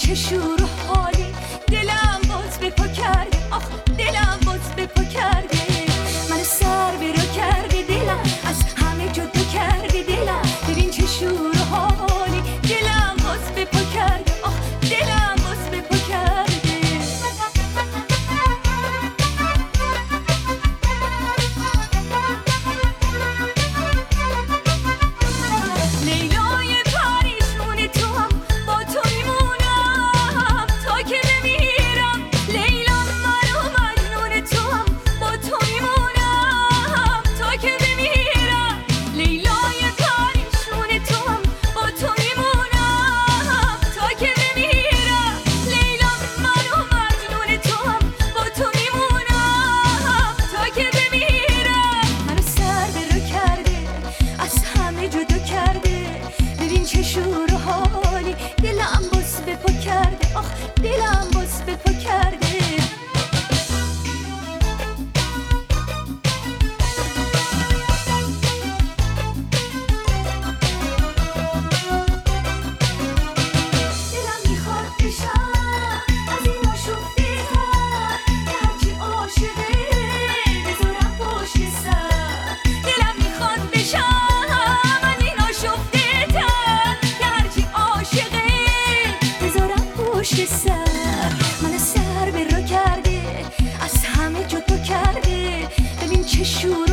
چه شور و حالی، دلم باز به پا کرده، آخ دلم باز به پا کرده. من سر به رو کرده دلم، از همه جدا کرده دلم. ببین چه شور و حالی، دلم باز به پا کرده، آخ دلم باز به پا کرده. لیلای پریشون تو هم با تو میمونم تا که بمیرم. لیلا من و مجنون تو هم با تو میمونم تا که بمیرم. لیلای پریشون تو هم با تو میمونم تا که بمیرم. لیلا من و مجنون تو هم با تو میمونم تا که بمیرم. منو سر به رو کرده، از همه جدا کرده. ببین چه شور و حالی، دلم باز به پا کرده، آخ دلم باز به پا کرده. دلم میخواد بشم از این آشفته تر، که هرچی عاشقه بذارم پشت سر. دلم میخواد بشم از این آشفته تر، که هرچی عاشقه بذارم پشت سر. من سر به رو کرده، از همه جدا کرده. ببین چه شور